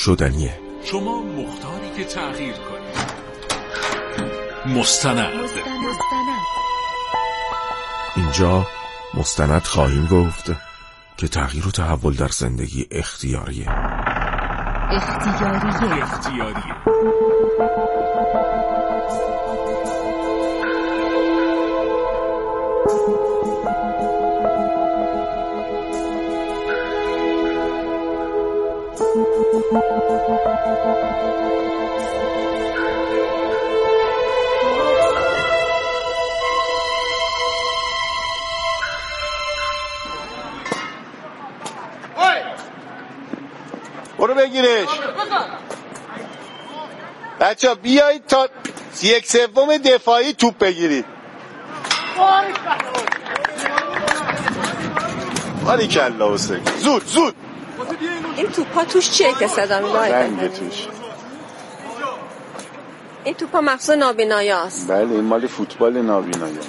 شدنیه. شما مختاری که تغییر کنید. مستند. اینجا مستند خواهیم گفت که تغییر و تحول در زندگی اختیاریه. برو بگیرش بچه ها، بیایید تا 1/3 دفاعی توپ بگیرید. باریکلا حسین، زود این توپا توش چیه که صدا می‌کنه؟ رنگ توش. این توپا مخصوص نابینایاست. بله، این مال فوتبال نابینایان.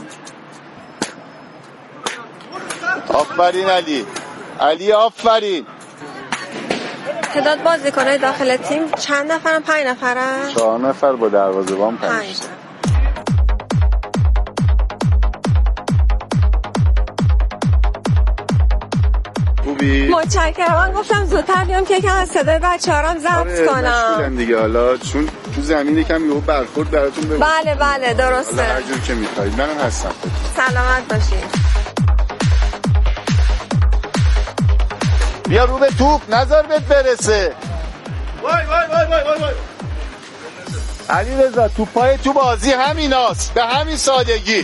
آفرین علی آفرین. تعداد بازیکن‌های داخل تیم چند نفرن؟ 5 نفرن؟ 4 نفر با دروازه‌بان 5. خوبی؟ متشکرم. من گفتم زودتر بیام که یکم از صدای بچه‌هام ضبط کنم. مشغولن دیگه، حالا چون تو زمین یکم یهو برخورد براتون ببینم. بله درسته. هر جور که می‌خواید. منم هستم. سلامت باشید. بیا رو به توپ، نظر بهت برسه. وای علی رضا، توپای تو بازی همیناست، به همین سادگی.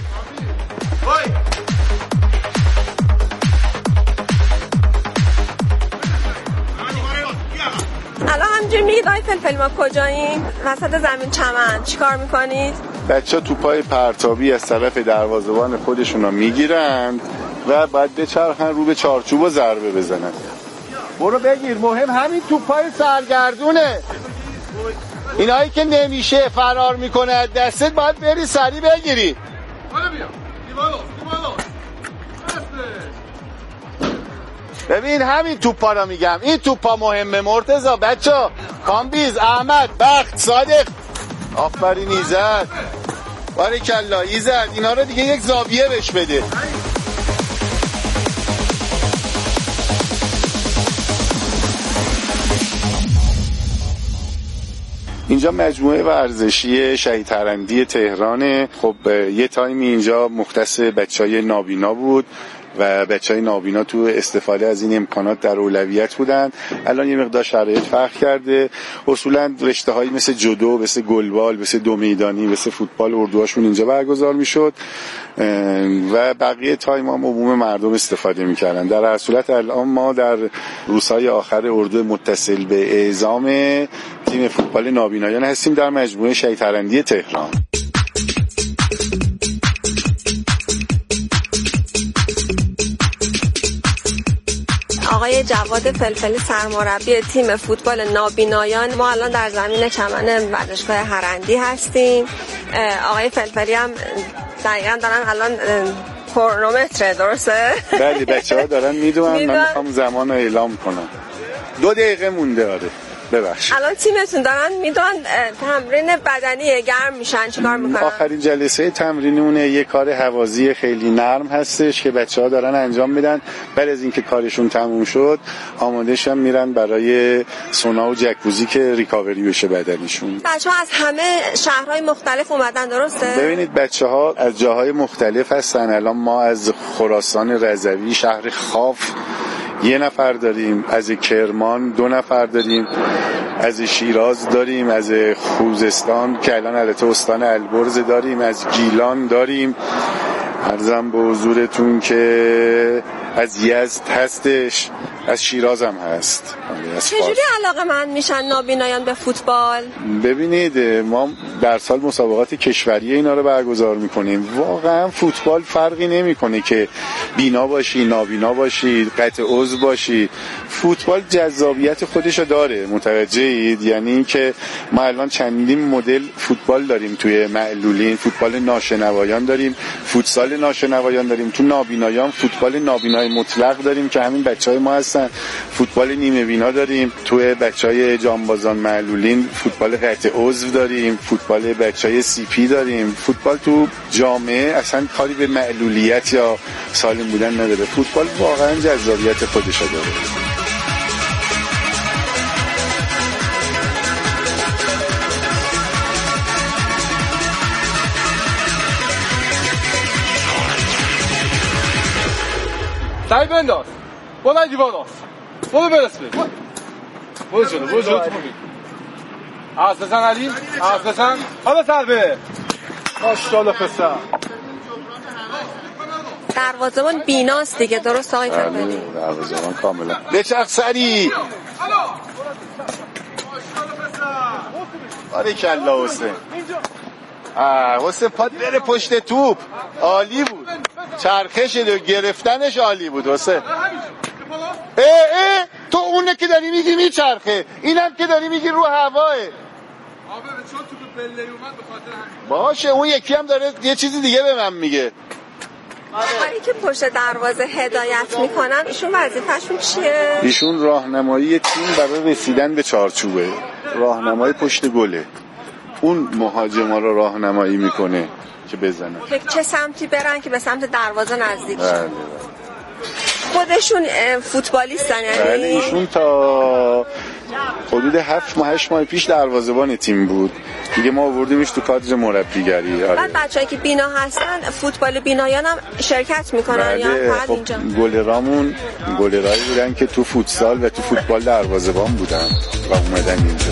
الان همینجوری میگید آی فلفل ما کجاییم؟ وسط زمین چمن چیکار میکنید؟ بچه ها توپای پرتابی از طرف دروازه‌بان خودشون رو میگیرند و بعد بچرخن رو به چارچوب و ضربه بزنن. برو بگیر، مهم همین توپای سرگردونه. اینایی که نمیشه فرار میکنه از دستت، باید بری سری بگیری. ببین همین توپا رو میگم، این توپا مهمه. مرتضی، بچه کامبیز، احمد، بخت، صادق، آفرین ایزد، باریکلا ایزد. اینا رو دیگه یک زاویه بهش بده. اینجا مجموعه ورزشی شهید ترندی تهرانه. خب یه تایمی اینجا مختص بچهای نابینا بود و بچهای نابینا تو استفاده از این امکانات در اولویت بودن. الان یه مقدار شرایط فرق کرده. اصولا رشته‌هایی مثل جودو، مثل گلبال، مثل دو میدانی، مثل فوتبال اردوهاشون اینجا برگزار میشد و بقیه تایم هم عموم مردم استفاده میکردن. در هر صورت الان ما در روزهای آخر اردو متصل به اعزام تیم فوتبال نابینایان هستیم در مجموعه شهید ترندی تهران. آقای جواد فلفلی سرمربی تیم فوتبال نابینایان. ما الان در زمین چمن ورزشگاه هرندی هستیم. آقای فلفلی هم دقیقاً دارن الان کرونومتر، درسته؟ بله، بچه‌ها دارن میدونن. من میخوام زمان رو اعلام کنم. 2 دقیقه مونده. آره ببخش. الان تیمتون دارن میدونن تمرین بدنی گرم میشن، چیکار میکنن؟ آخرین جلسه تمرینمونه. یه کار هوازی خیلی نرم هستش که بچه‌ها دارن انجام میدن. بعد از اینکه کارشون تموم شد آماده‌شن میرن برای سونا و جکوزی که ریکاوری بشه بدنشون. بچه‌ها از همه شهرهای مختلف اومدن، درسته؟ ببینید بچه‌ها از جاهای مختلف هستن. الان ما از خراسان رضوی، شهر خاف 1 نفر داریم، از کرمان 2 نفر داریم، از شیراز داریم، از خوزستان که الان البته استان البرز داریم، از گیلان داریم. عرضم به حضورتون که از یزد هستش، از شیراز هم هست. چجوری علاقه من میشن نابینایان به فوتبال؟ ببینید ما در سال مسابقات کشوری اینا رو برگزار میکنیم. واقعا فوتبال فرقی نمیکنه که بینا باشی، نابینا باشی، قطع عضو باشی. فوتبال جذابیت خودشو داره، متوجهید؟ یعنی اینکه ما الان چندین مدل فوتبال داریم توی معلولین. فوتبال ناشنوایان داریم، فوتسال ناشنوایان داریم. تو نابینایان فوتبال نابینای بینای مطلق داریم که همین بچهای ما هستن. فوتبال نیمه بینا داریم، توی بچهای جانبازان معلولین فوتبال قطع عضو داریم، فوتبال بچهای سی پی داریم. فوتبال تو جامعه اصلا کاری به معلولیت یا سالم بودن نداره. فوتبال واقعا جذابیت خودش داره. سعی بنداز بلند دیواناس برو برسه برو جلو از بزن علی از بزن حالا ضربه ماشاءالله پسر. دروازه‌بان بیناست دیگه، درست آقای فلفلی؟ دروازه‌بان کاملا بچرخ سری. باریکالله حسین. حسین پاد بره پشت توپ، عالی بود. چرخش و گرفتنش عالی بود حسین. تو اونه که داری میگی میچرخه، اینم که داری میگی رو هواه. چون تو بله اومد به خاطر همین. باشه اون یکی هم داره یه چیزی دیگه به من میگه. آقایی که پشت دروازه هدایت میکنن ایشون وظیفه‌شون چیه؟ ایشون راهنمایی تیم برای رسیدن به چارچوبه، راهنمای پشت گله. اون مهاجما رو راهنمایی میکنه که بزنن، چه سمتی برن که به سمت دروازه نزدیک شن. خودشون فوتبالیستن یعنی؟ بله ایشون تا حدود 7 ماه 8 ماه پیش دروازه‌بان تیم بود دیگه، ما آوردیمش تو کادر مربیگری. بعد بچه‌ای که بینا هستن فوتبال بینایان هم شرکت میکنن یا فقط اینجا؟ گلرامون گلرایی بودن که تو فوتسال و تو فوتبال دروازه‌بان بودن و اومدن اینجا.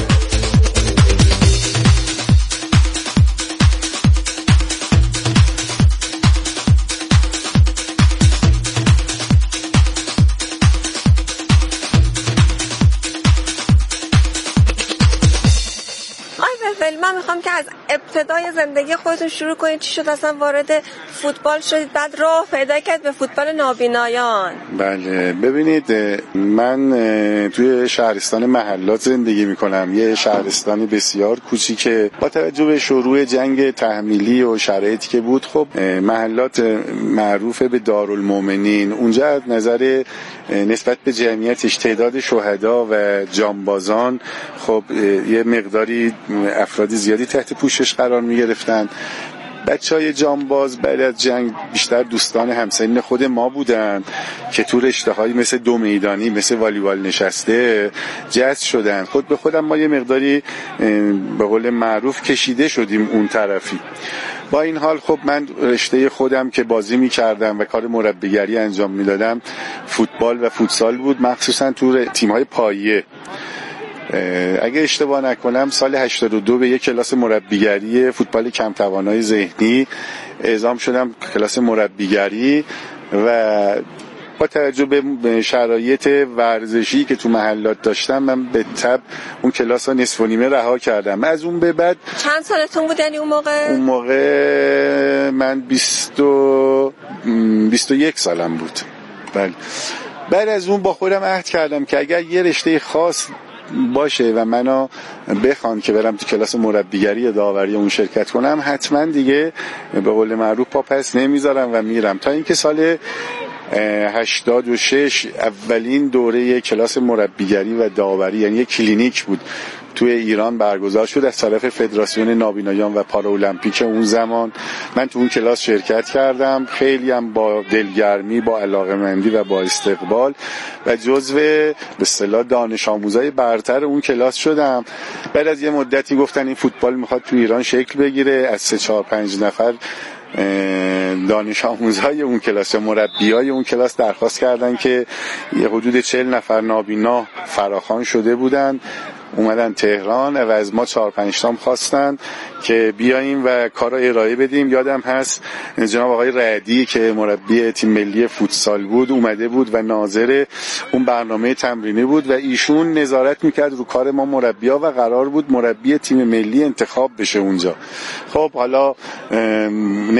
من میخوام که از ابتدای زندگی خودتون شروع کنید. چی شد اصلا وارد فوتبال شدید، بعد راه پیدا کرد به فوتبال نابینایان؟ بله ببینید من توی شهرستان محلات زندگی میکنم، یه شهرستانی بسیار کوچیکه. با توجه به شروع جنگ تحمیلی و شرایطی که بود، خب محلات معروف به دارالمومنین، اونجا از نظر نسبت به جمعیتش، تعداد شهدا و جانبازان، خب یه مقداری افرادی زیادی تحت پوشش قرار می گرفتن. بچهای جانباز بعد از جنگ بیشتر دوستان همسنین خود ما بودن که تو رشته‌هایی مثل دو میدانی، مثل والیبال نشسته جذب شدن. خود به خودم ما یه مقداری به قول معروف کشیده شدیم اون طرفی. با این حال خب من رشته خودم که بازی می‌کردم و کار مربیگری انجام میدادم فوتبال و فوتسال بود، مخصوصا تو تیم‌های پایه. اگه اشتباه نکنم سال 82 به یک کلاس مربیگری فوتبال کم توانای ذهنی اعزام شدم، کلاس مربیگری، و با توجه به شرایط ورزشی که تو محلات داشتم من به تبع اون کلاس ها نصف و نیمه رها کردم. از اون به بعد چند سالتون بود یعنی اون موقع؟ اون موقع من 21 سالم بود. بله. بعد از اون با خودم عهد کردم که اگر یه رشته خاص باشه و منو بخوان که برم تو کلاس مربیگری یا داوری اون شرکت کنم، حتما دیگه به قول معروف پا پس نمیذارم و میرم. تا اینکه سال 86 اولین دوره کلاس مربیگری و داوری، یعنی یک کلینیک بود توی ایران برگزار شد از طرف فدراسیون نابینایان و پاراولمپیک اون زمان. من تو اون کلاس شرکت کردم، خیلی هم با دلگرمی، با علاقه‌مندی و با استقبال و جزو به اصطلاح دانش آموزای برتر اون کلاس شدم. بعد از یه مدتی گفتن این فوتبال میخواد تو ایران شکل بگیره، از 3-4-5 نفر دانش آموزهای اون کلاس، مربیای اون کلاس درخواست کردن که یه حدود 40 نفر نابینا فراخوان شده بودن، اومدن تهران و از ما 4-5 تام خواستن که بیاییم و کارا ارائه بدیم. یادم هست جناب آقای رعدی که مربی تیم ملی فوتسال بود اومده بود و ناظر اون برنامه تمرینی بود و ایشون نظارت میکرد رو کار ما مربی‌ها و قرار بود مربی تیم ملی انتخاب بشه اونجا. خب حالا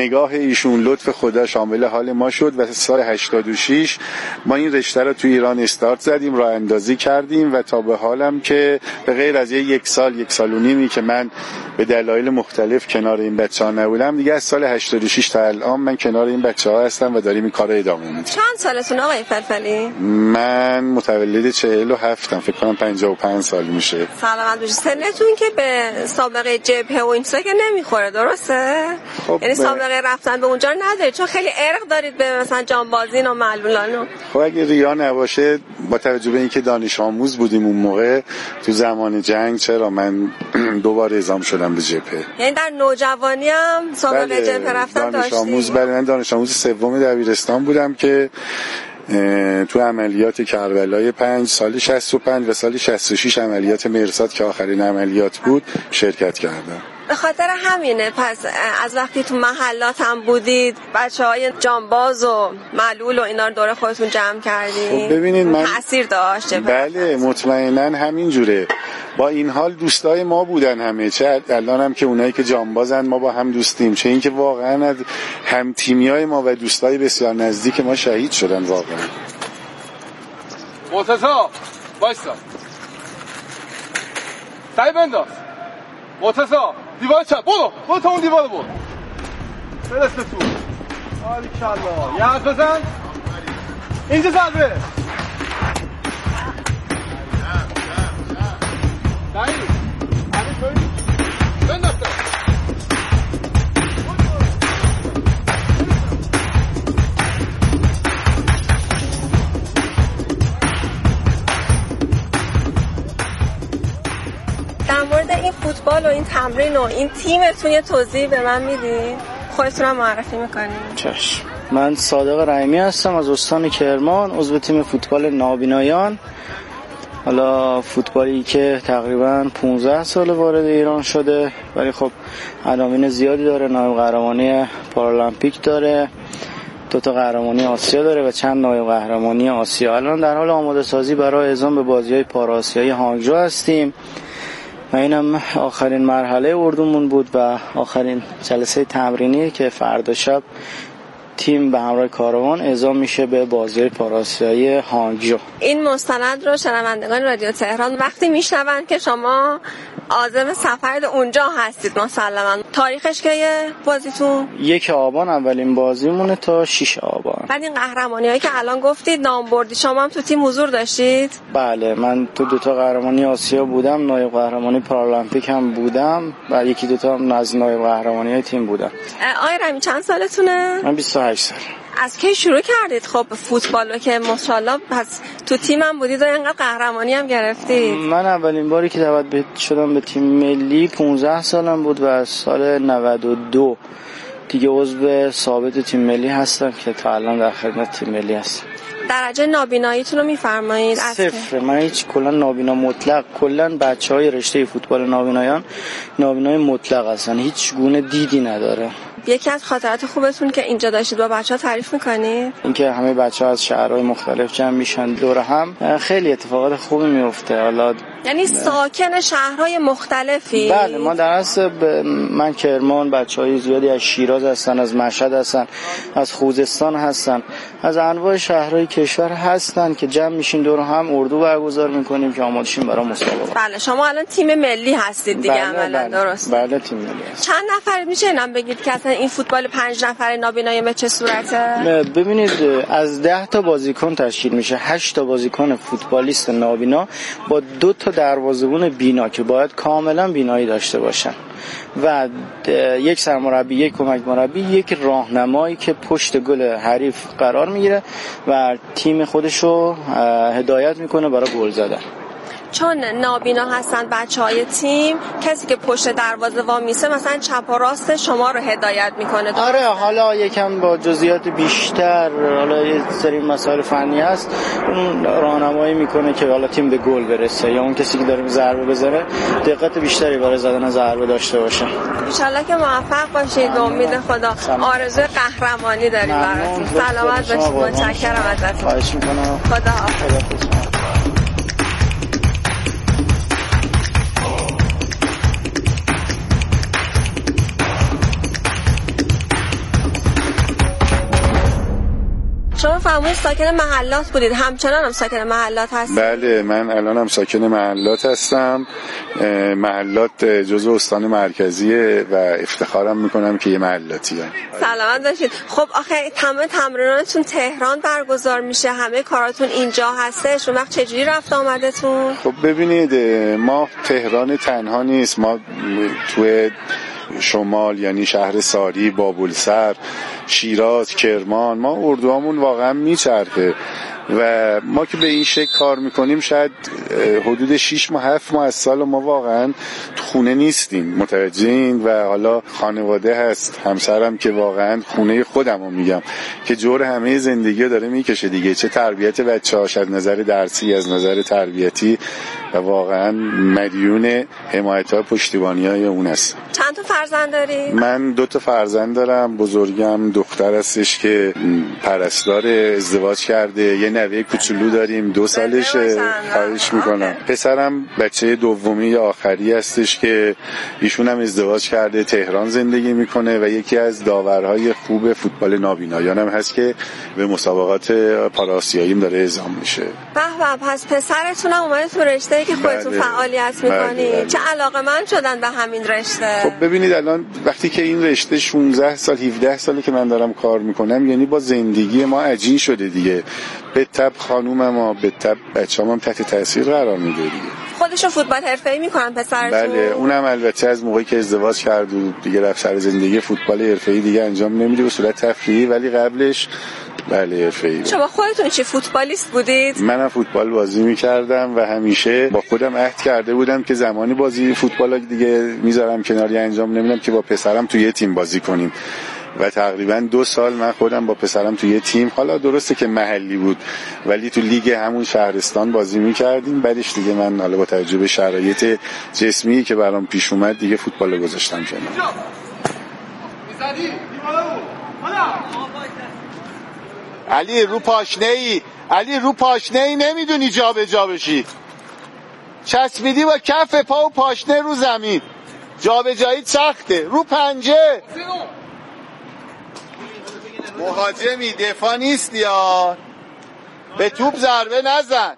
نگاه ایشون لطف خدا شامل حال ما شد و سال 86 ما این رشته رو تو ایران استارت زدیم، راه اندازی کردیم و تا به حالم که به غیر از یک سال و نیمی که من به دلایل مختلف کنار این بچه‌ها نبودم، دیگه از سال 86 تا الان من کنار این بچه‌ها هستم و داریم این کارو ادامه میدیم. چند سالتون آقای فلفلی؟ من متولد 47ام، فکر کنم 55 سال میشه. سلامت باشید. سنتون که به سابقه جبهه و این چیزا که نمیخوره، درسته؟ خب یعنی سابقه رفتن به اونجا ندارید، چون خیلی ارق دارید به مثلا جانبازین و معلولان. خب اگه ریا نباشه، با توجه به اینکه دانش آموز بودیم اون موقع تو زمان جنگ، چرا من دوباره اعزام شدم به جبهه. یعنی در نوجوانی هم سابقه جبهه رفتن داشتید؟ بله، من دانش آموز سوم دبیرستان بودم که تو عملیات کربلای 5 سال 65 و سال 66 عملیات مرصاد که آخرین عملیات بود شرکت کردم. به خاطر همینه پس از وقتی تو محلات هم بودید بچه‌های جانباز و معلول و اینا رو دور خودتون جمع کردین؟ خب ببینید من تأثیر داشت. بله مطمئناً همین جوره. با این حال دوستای ما بودن همه، چه الان هم که اونایی که جانبازن ما با هم دوستیم، چه اینکه واقعا از هم تیمیای ما و دوستای بسیار نزدیک ما شهید شدن واقعا. مرتضی وایسا، سعی بنداز. مرتضی دیوار چپ، برو تا اون دیوار برو، برسه تو. باریکلا، یه حرف بزن. اینجا ضربه. سعی همین توی بنداز. در مورد این فوتبال و این تمرین و این تیمتون یه توضیح به من میدین؟ خودتون هم معرفی میکنین؟ چشم. من صادق رحیمی هستم از استان کرمان، عضو تیم فوتبال نابینایان. حالا فوتبالی که تقریبا 15 سال وارد ایران شده، ولی خب عناوین زیادی داره. نایب قهرمانی پارالمپیک داره، 2 تا قهرمانی آسیا داره و چند نایب قهرمانی آسیا. الان در حال آماده سازی برای اعزام به بازی‌های پارآسیایی هانگجو هستیم و اینم آخرین مرحله اردومون بود و آخرین جلسه تمرینی که فردا شب تیم به همراه کاروان اعزام میشه به بازی‌های پارآسیایی هانگجو. این مستند رو شنوندگان رادیو تهران وقتی میشنون که شما عازم سفر اونجا هستید مسلما، تاریخش که بازیتون 1 آبان اولین بازیمونه تا 6 آبان. بعد این قهرمانی‌هایی که الان گفتید نام بردی، شما هم تو تیم حضور داشتید؟ بله، من تو 2 تا قهرمانی آسیا بودم، نایب قهرمانی پارالمپیک هم بودم و 1-2 تا از نایب قهرمانی تیم بودم. آقای رحیمی چند سالتونه؟ من 28 سال. از کی شروع کردید خب فوتبالو که ماشاءالله پس تو تیمم بودید و اینقدر قهرمانی هم گرفتید؟ من اولین باری که دعوت شدم به تیم ملی 15 سالم بود و از سال 92 دیگه عضو ثابت تیم ملی هستم که تا الان در خدمت تیم ملی هستم. درجه نابیناییتون رو میفرمایید؟ 0. من هیچ کلا نابینا مطلق، کلا بچهای رشته فوتبال نابینایان نابینای مطلق هستن، هیچ گونه دیدی نداره. یکی از خاطرات خوبتون که اینجا داشتید با بچه‌ها تعریف می‌کنید؟ اینکه همه بچه‌ها از شهرهای مختلف جمع میشن دور هم، خیلی اتفاقات خوبی میفته. حالا یعنی ساکن شهرهای مختلفی؟ بله، ما در اصل من کرمان، بچه‌های زیادی از شیراز هستن، از مشهد هستن، از خوزستان هستن، از انواع شهرهای کشور هستن که جمع میشین دور هم اردو برگزار میکنیم که آماده شیم برای مسابقه. بله، شما الان تیم ملی هستید دیگه؟ عملاً درست؟ بله تیم ملی هست. چند نفر میشه اینم بگید که اصلا این فوتبال 5 نفره نابینایی به چه صورته؟ ببینید از 10 تا بازیکن تشکیل میشه، 8 تا بازیکن فوتبالیست نابینا با 2 تا دروازه‌بان بینا که باید کاملا بینایی داشته باشن و 1 سرمربی، 1 کمک مربی، 1 راهنمایی که پشت گل حریف قرار میگیره و تیم خودشو هدایت میکنه برای گل زدن. چون نابینا هستن بچهای تیم، کسی که پشت دروازه وامیسه مثلا چپ و راست شما رو هدایت میکنه؟ آره، حالا یکم با جزئیات بیشتر، حالا یه سری مسائل فنی هست، اون راهنمایی میکنه که حالا تیم به گل برسه یا اون کسی که داره ضربه بزنه دقت بیشتری برای زدن ضربه داشته باشه. ان شاءالله که موفق باشید. به امید خدا. آرزوی قهرمانی داریم براتون. سلامت باشید. متشکرم ازتون. خواهش میکنم. خدا. فرمودید ساکن محلات بودید، همچنان هم ساکن محلات هستید؟ بله، من الان هم ساکن محلات هستم. محلات جزو استان مرکزیه و افتخارم میکنم که یه محلاتیه. سلامت باشید. خب آخه تمام تمریناتون تهران برگزار میشه، همه کاراتون اینجا هستش، اون وقت چجوری رفت آمدتون؟ خب ببینید، ما تهران تنها نیست، ما توی شمال یعنی شهر ساری، بابلسر، شیراز، کرمان، ما اردوامون واقعا میچرخه و ما که به این شکل کار میکنیم شاید حدود 6 ماه 7 ماه از سال ما واقعا خونه نیستیم، متوجهین؟ و حالا خانواده هست، همسرم که واقعا خونه خودمو میگم که جور همه زندگی داره میکشه دیگه، چه تربیت بچه‌هاش از نظر درسی از نظر تربیتی، و واقعا مدیون حمایت‌ها پشتیبانی‌های اون هست. چند تا فرزند داری؟ من 2 تا فرزند دارم. بزرگم دختر هستش که پرستار، ازدواج کرده. یه نوه کوچولو داریم 2 سالشه. خواهش میکنم. پسرم بچه دومی یا آخری هستش که ایشون هم ازدواج کرده، تهران زندگی میکنه و یکی از داورهای خوب فوتبال نابینایان هم هست که به مسابقات پاراسیاییم داره اعزام میشه. به به، پس پسرتون هم اومده تو رشته که خودتون فعالیت میکنید. چه علاقه‌مند شدن به همین رشته؟ خب ببینید، الان وقتی که این رشته 16 سال 17 ساله که من دارم کار میکنم، یعنی با زندگی ما عجین شده دیگه. به تبع خانوم ما، به تبع بچه‌ام هم تحت تاثیر قرار میده دیگه. خودشون فوتبال حرفه‌ای میکنن پسرتون؟ بله، اونم البته از موقعی که ازدواج کرد و دیگه رفت سر زندگی، فوتبال حرفه‌ای دیگه انجام نمیده، به صورت تفریحی، ولی قبلش بله حرفه‌ای. شما خودتون چی فوتبالیست بودید؟ منم فوتبال بازی می‌کردم و همیشه با خودم عهد کرده بودم که زمانی بازی فوتبال دیگه میذارم کناری، انجام نمیدم که با پسرم توی یه تیم بازی کنیم. و تقریبا 2 سال من خودم با پسرم توی تیم، حالا درسته که محلی بود ولی تو لیگ همون شهرستان بازی می‌کردیم. بعدش دیگه من حالا با توجه به شرایط جسمی که برام پیش اومد دیگه فوتبال رو گذاشتم کنار. علی رو پاشنه‌ای نمیدونی جا به جا بشی، چسبیدی با کف پا و پاشنه رو زمین، جا به جایی سخته. رو پنجه مهاجمی، دفاع نیستی یا به توپ ضربه نزن.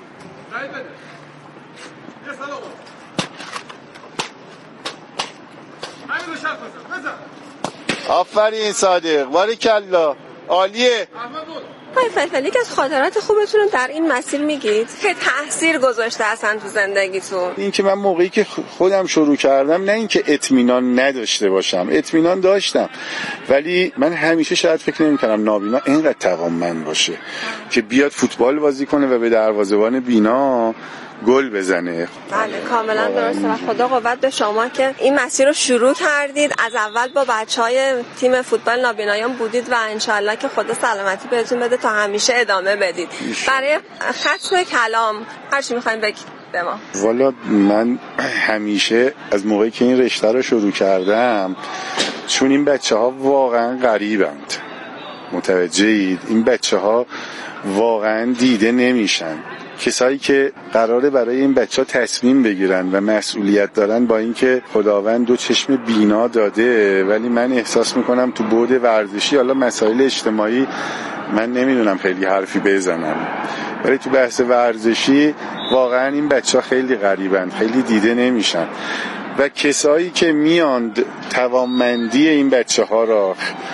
آفرین صادق، باریکلا، عالیه. آقای فلفلی که از خاطرات خوبتون در این مسیر میگید که تاثیر گذاشته اصلا تو زندگیتون؟ این که من موقعی که خودم شروع کردم، نه اینکه اطمینان نداشته باشم، اطمینان داشتم، ولی من همیشه شاید فکر نمی‌کردم نابینا اینقدر توانمند باشه که بیاد فوتبال بازی کنه و به دروازه‌بان بینا گل بزنه. بله کاملا درسته و خدا قوت به شما که این مسیر رو شروع کردید. از اول با بچهای تیم فوتبال نابینایان بودید و انشالله که خدا سلامتی بهتون بده تا همیشه ادامه بدید. برای ختم کلام هر چی می‌خواید بگید به ما. والا من همیشه از موقعی که این رشته رو شروع کردم، چون این بچه‌ها واقعا غریبند، متوجهید؟ این بچه‌ها واقعا دیده نمیشن. کسایی که قراره برای این بچه‌ها تصمیم بگیرن و مسئولیت دارن، با اینکه خداوند 2 چشم بینا داده، ولی من احساس میکنم تو بعد ورزشی، حالا مسائل اجتماعی من نمیدونم خیلی حرفی بزنم، ولی تو بحث ورزشی واقعا این بچه‌ها خیلی غریبن، خیلی دیده نمیشن و کسایی که میاند توانمندی این بچه‌ها را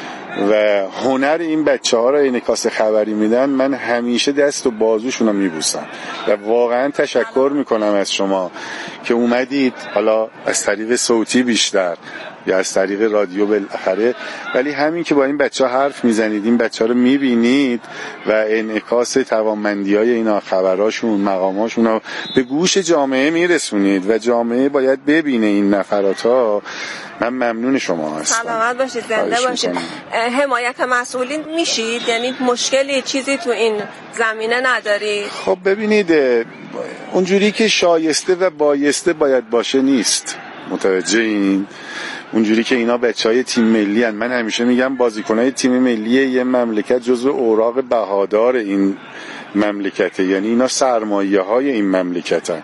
و هنر این بچه‌ها را انعکاس خبری میدن، من همیشه دست و بازوشون رو میبوسم و واقعا تشکر میکنم از شما که اومدید، حالا از طریق صوتی بیشتر یا از طریق رادیو بالاخره، ولی همین که با این بچه‌ها حرف میزنید، این بچه‌ها رو میبینید و انعکاس توانمندی‌های اینا، خبراشون، مقاماشون رو به گوش جامعه میرسونید و جامعه باید ببینه این نفرات‌ها. من ممنون شما هستم. سلامت باشید، زنده باشید. حمایت مسئولین میشید؟ یعنی مشکلی چیزی تو این زمینه نداری؟ خب ببینید، اونجوری که شایسته و بایسته باید باشه نیست، متوجهین؟ اونجوری که اینا بچهای تیم ملی هن. من همیشه میگم بازیکنای تیم ملی یه مملکت جزو اوراق بهادار این مملکته، یعنی اینا سرمایه های این مملکتن.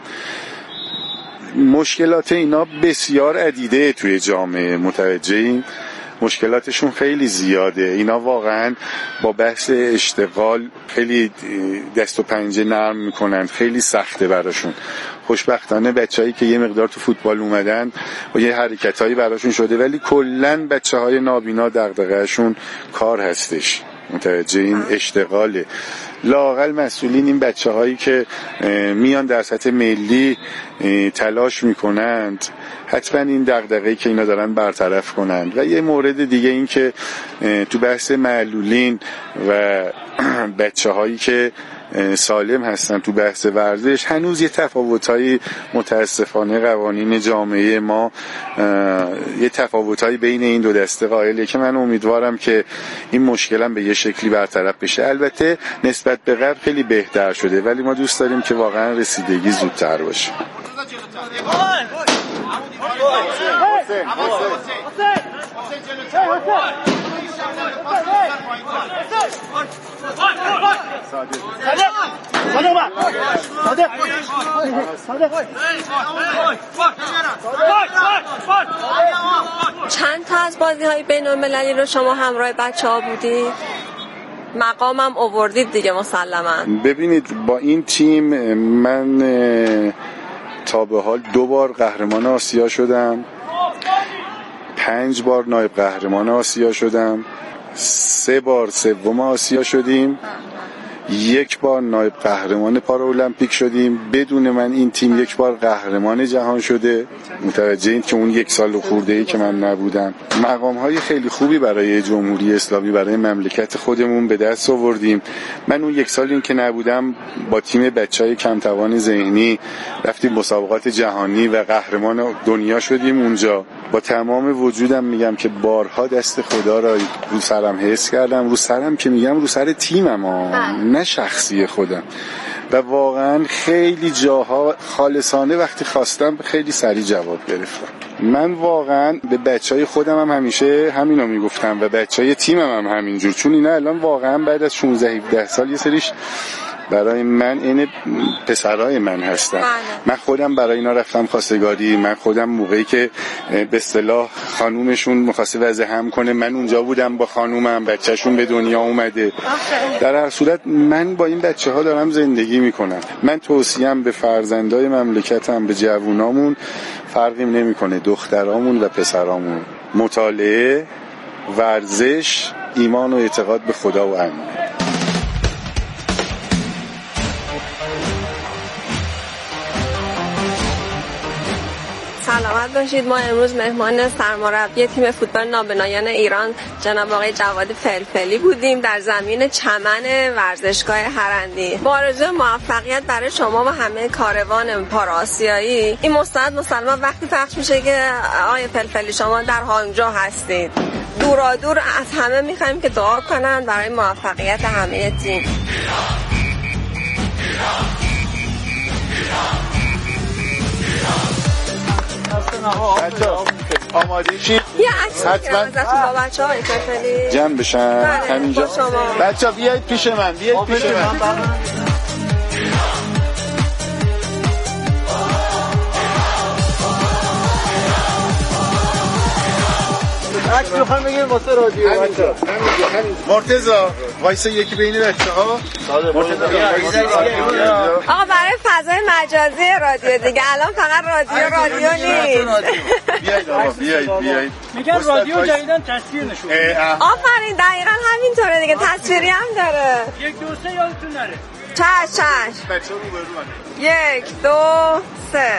مشکلات اینا بسیار عدیده توی جامعه، متوجهین؟ مشکلاتشون خیلی زیاده. اینا واقعا با بحث اشتغال خیلی دست و پنجه نرم میکنن، خیلی سخته براشون. خوشبختانه بچه‌هایی که یه مقدار تو فوتبال اومدن و یه حرکتایی براشون شده، ولی کلاً بچه‌های نابینا دغدغه‌شون کار هستش، متوجه این اشتغاله. لااقل مسئولین این بچه‌هایی که میان در سطح ملی تلاش میکنند حتما این دغدغه‌ای که اینا دارن برطرف کنند. و یه مورد دیگه این که تو بحث معلولین و بچه‌هایی که سالم هستن تو بحث ورزش هنوز یه تفاوت‌های متاسفانه قوانین جامعه ما یه تفاوت‌های بین این دو دسته قائله که من امیدوارم که این مشکلم به یه شکلی برطرف بشه. البته نسبت به قبل خیلی بهتر شده، ولی ما دوست داریم که واقعا رسیدگی زودتر باشه. چند تا از بازی‌های بین‌المللی رو شما همراه بچه‌ها بودید؟ مقامم آوردید دیگه مسلماً. ببینید با این تیم من تا به حال 2 بار قهرمان آسیا شدم، 5 بار نایب قهرمان آسیا شدم، 3 بار سوم آسیا شدیم، 1 بار نایب قهرمان پارالمپیک شدیم. بدون من این تیم 1 بار قهرمان جهان شده. متوجه این که اون 1 سال خورده‌ای که من نبودم. مقام‌های خیلی خوبی برای جمهوری اسلامی، برای مملکت خودمون به دست آوردیم. من اون 1 سالی که نبودم با تیم بچهای کم توان ذهنی رفتیم مسابقات جهانی و قهرمان دنیا شدیم اونجا. با تمام وجودم میگم که بارها دست خدا را رو سرم حس کردم. رو سرم که میگم رو سر تیمم نه شخصی خودم. و واقعا خیلی جاها خالصانه وقتی خواستم خیلی سریع جواب گرفتم. من واقعا به بچهای خودم هم همیشه همینو میگفتم و بچهای تیمم هم همینجور، چون اینا الان واقعا بعد از 16-17 سال یه سریش برای من این پسرای من هستن. من خودم برای اینا رفتم خواستگاری. من خودم موقعی که به اصطلاح خانومشون می‌خواسته وضع هم کنه من اونجا بودم با خانومم، بچه‌شون به دنیا اومده. در هر صورت من با این بچه‌ها دارم زندگی میکنم. من توصیه‌ام به فرزندای مملکتم، به جوونامون فرقی نمیکنه، دخترامون و پسرامون، مطالعه، ورزش، ایمان و اعتقاد به خدا و امن. سلامت باشید. ما امروز مهمان سرمربی تیم فوتبال نابینایان ایران جناب آقای جواد فلفلی بودیم در زمین چمن ورزشگاه هرندی. با آرزوی موفقیت برای شما و همه کاروان پارآسیایی. این مستند مسلما وقتی پخش میشه که آقای فلفلی شما در هانگجو هستید. دورادور از همه میخوایم که دعا کنن برای موفقیت همه تیم. آماده شید؟ یه عکس بگیرم ازتون با بچه های فلفلی جمع بشن همینجا. بچه ها بیایید پیش من، بیایید پیش من. عکس میخوام بگیر واسه رادیو. مرتضی وایسا یکی بین بچه‌ها. آقا برای فضای مجازی رادیو دیگه، الان فقط رادیو نیست. بیایید. میگن رادیو جدیدن تصویر نشون. آفرین، دقیقاً همینطوره دیگه، تصویری هم داره. 1 2 3 یادتون نره. چش. بچه‌ها رو برو. 1 2 3.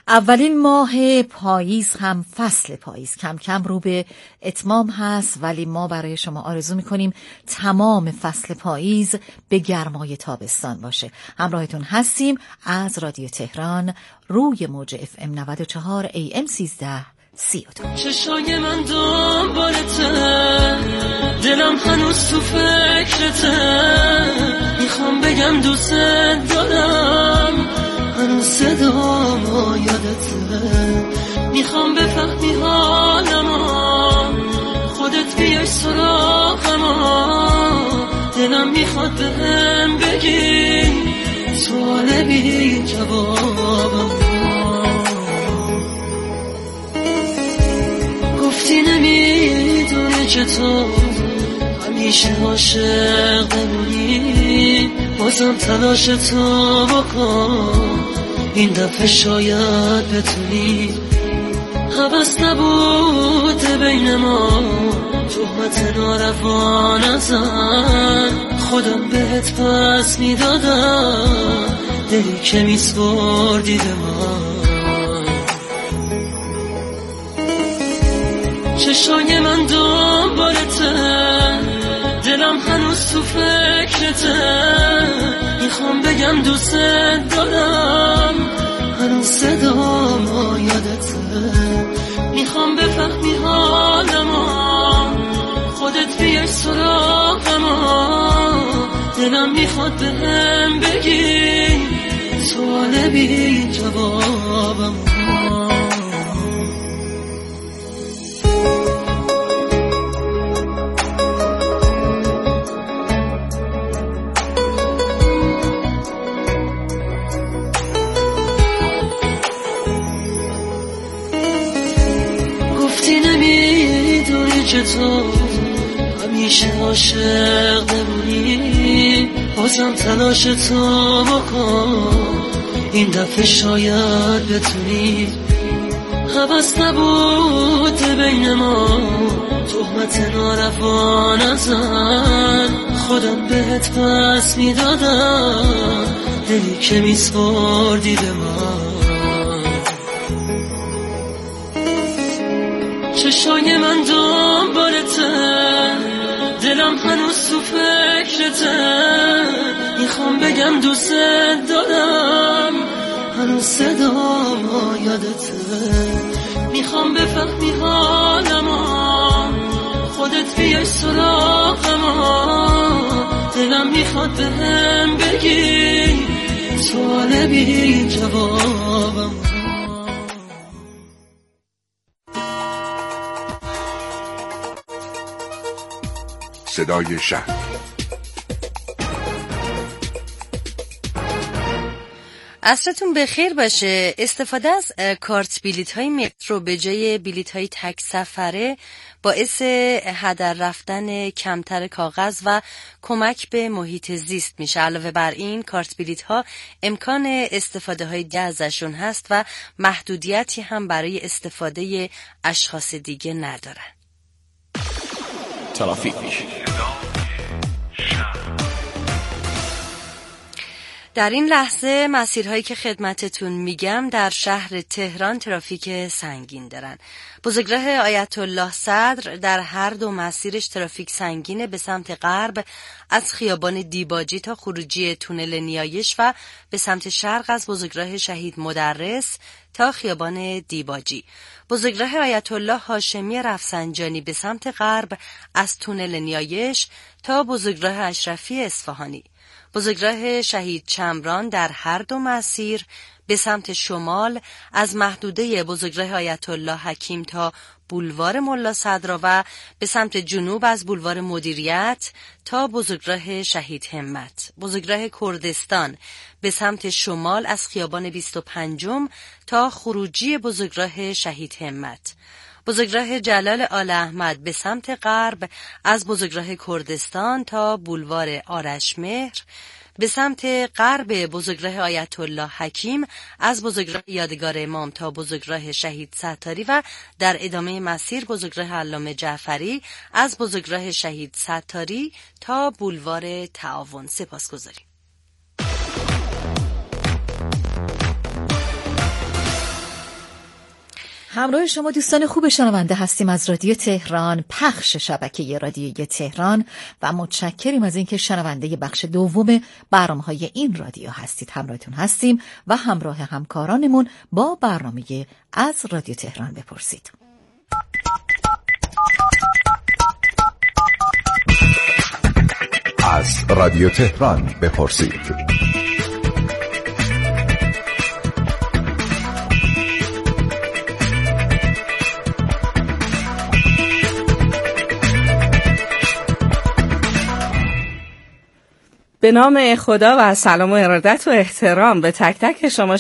اولین ماه پاییز هم فصل پاییز کم کم رو به اتمام هست، ولی ما برای شما آرزو میکنیم تمام فصل پاییز به گرمای تابستان باشه. همراهتون هستیم از رادیو تهران روی موج FM 94 AM 1332. چشای من دنبالته، دلم هنوز تو فکرته، میخوام بگم دوست دارم، هنوز صدام یادته، میخوام بفهمی حالمو، خودت بیای سراغمو، دلم میخواد بهم بگی سوال بی جوابم. گفتی نمیدونه چطور همیشه عاشق بمونی، بازم تلاش تو بکن، این دفعه شاید بتونی. حبس نبوده بین ما، تهمت ناروا نزن، خودم بهت پس میدادم، دلی که میسپردی به من. چشای من دنبالته، دلم هنوز تو فکرته، میخوام بگم دوست دارم، هنوز صدام یادته، میخوام بفهمی حالمو، خودت بیای سراغمو، دلم میخواد بهم بگی سوال بی جوابم. چطور همیشه عاشق بمونی، بازم تلاش تو بکن، این دفعه شاید بتونی. حبس نبوده بین ما، تهمت ناروا نزن، خودم بهت پس میدادم، دلی که میسپردی به من. چشای من دنبالته، دلم هنوز تو فکرته، میخوام بگم دوست دارم، هنوز صدام یادته، میخوام بفهمی حالمو، خودت بیای سراغمو، دلم میخواد بهم بگی سوال بی جوابم. صدای شهر. عصرتون بخیر باشه. استفاده از کارت بلیط های مترو به جای بلیط های تک سفره باعث هدر رفتن کمتر کاغذ و کمک به محیط زیست میشه. علاوه بر این کارت بلیط ها امکان استفاده های دیگه ازشون هست و محدودیتی هم برای استفاده اشخاص دیگه ندارن. ترافیک. در این لحظه مسیرهایی که خدمتتون میگم در شهر تهران ترافیک سنگین دارن. بزرگراه آیت الله صدر در هر دو مسیرش ترافیک سنگینه. به سمت غرب از خیابان دیباجی تا خروجی تونل نیایش و به سمت شرق از بزرگراه شهید مدرس تا خیابان دیباجی. بزرگراه آیت الله هاشمی رفسنجانی به سمت غرب از تونل نیایش تا بزرگراه اشرفی اصفهانی. بزرگراه شهید چمران در هر دو مسیر به سمت شمال از محدوده بزرگراه آیت الله حکیم تا بولوار ملا صدرا و به سمت جنوب از بولوار مدیریت تا بزرگراه شهید همت. بزرگراه کردستان به سمت شمال از خیابان 25 تا خروجی بزرگراه شهید همت. بزرگراه جلال آل احمد به سمت غرب از بزرگراه کردستان تا بولوار آرشمهر. به سمت غرب بزرگراه آیت الله حکیم از بزرگراه یادگار امام تا بزرگراه شهید ستاری و در ادامه مسیر بزرگراه علامه جعفری از بزرگراه شهید ستاری تا بولوار تعاون. سپاسگزاریم. همراه شما دوستان خوب شنونده هستیم از رادیو تهران، پخش شبکه رادیویی تهران، و متشکریم از اینکه شنونده بخش دوم برنامه‌های این رادیو هستید. همراهتون هستیم و همراه همکارانمون با برنامه از رادیو تهران بپرسید. از رادیو تهران بپرسید. به نام خدا و سلام و ارادت و احترام به تک تک شما